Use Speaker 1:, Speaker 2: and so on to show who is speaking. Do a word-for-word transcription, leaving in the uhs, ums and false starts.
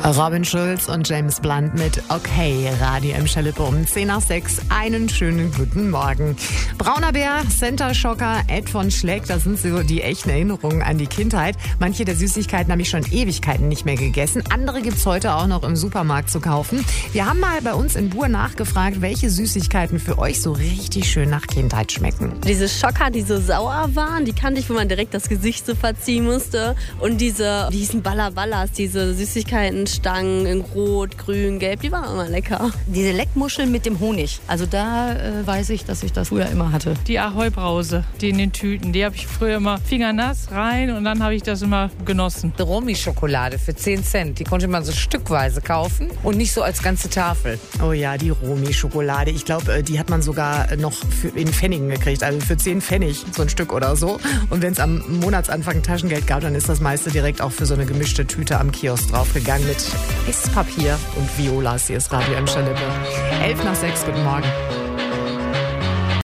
Speaker 1: Robin Schulz und James Blunt mit Okay, Radio Emscher Lippe um zehn nach sechs. Einen schönen guten Morgen. Brauner Bär, Center Shocker, Ed von Schleck, das sind so die echten Erinnerungen an die Kindheit. Manche der Süßigkeiten habe ich schon Ewigkeiten nicht mehr gegessen. Andere gibt's heute auch noch im Supermarkt zu kaufen. Wir haben mal bei uns in Buhr nachgefragt, welche Süßigkeiten für euch so richtig schön nach Kindheit schmecken.
Speaker 2: Diese Schocker, die so sauer waren, die kannte ich, wo man direkt das Gesicht so verziehen musste. Und diese, die hießen Ballaballas, diese Süßigkeiten, Stangen in Rot, Grün, Gelb, die waren immer lecker.
Speaker 3: Diese Leckmuscheln mit dem Honig, also da äh, weiß ich, dass ich das früher immer hatte.
Speaker 4: Die Ahoi-Brause, die in den Tüten, die habe ich früher immer fingernass rein und dann habe ich das immer genossen.
Speaker 5: Die Romi-Schokolade für zehn Cent, die konnte man so stückweise kaufen und nicht so als ganze Tafel.
Speaker 1: Oh ja, die Romi-Schokolade. Ich glaube, die hat man sogar noch für, in Pfennigen gekriegt, also für zehn Pfennig so ein Stück oder so. Und wenn es am Monatsanfang Taschengeld gab, dann ist das meiste direkt auch für so eine gemischte Tüte am Kiosk draufgegangen mit Esspapier und Violas. Hier ist Radio Emscher Lippe. elf nach sechs, guten Morgen.